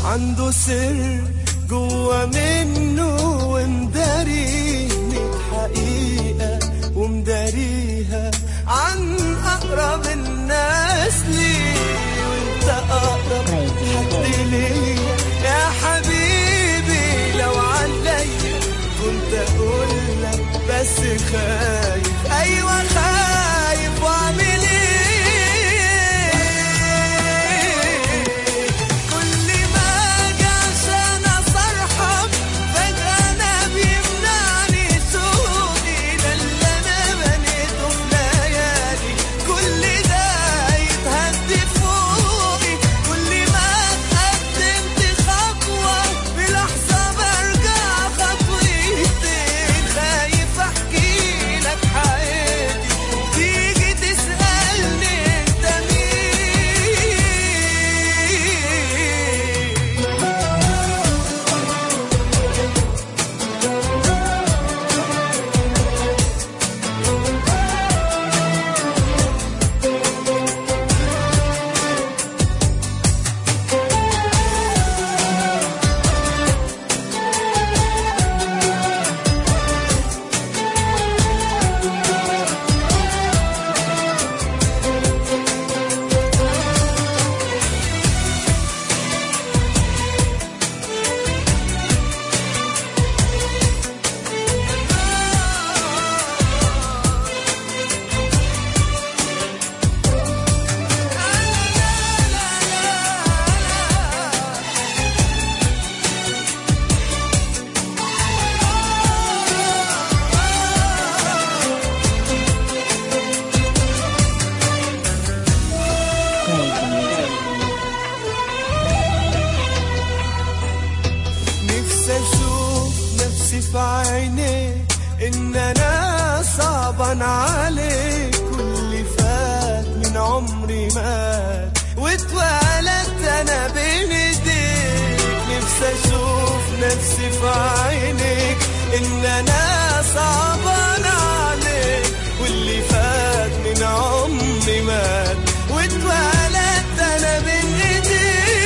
عنده سر جوا منه ومداريه حقيقة ومداريها عن أقرب الناس ليه، وانت أقرب حد ليا يا حبيبي. لو عليا كنت أقولك بس خايف، أيوة خايف وأعمل إيه؟ في عينيك إن أنا صعبان عليك، كل فات من عمري مات واتولدت أنا بين إيديك. نفسي أشوف نفسي في عينيك إن أنا صعبان عليك، واللي فات من عمري مات واتولدت أنا بين إيديك.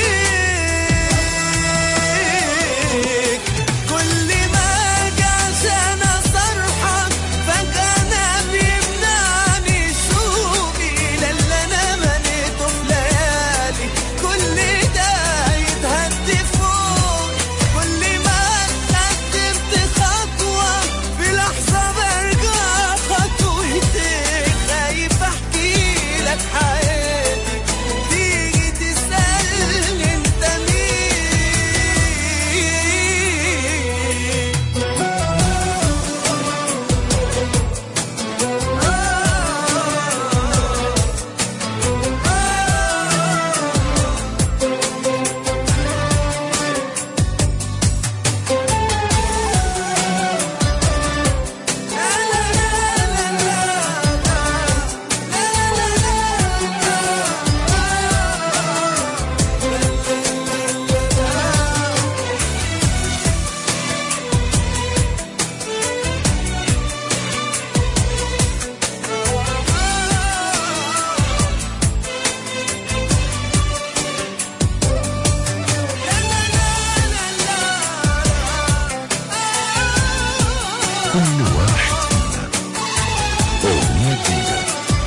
كل واحد فينا أغنية جديدة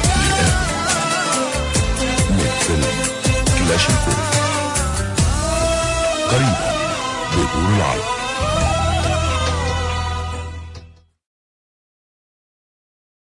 لآمن من فيلم كلاشينكوف قريبا بدور العرب.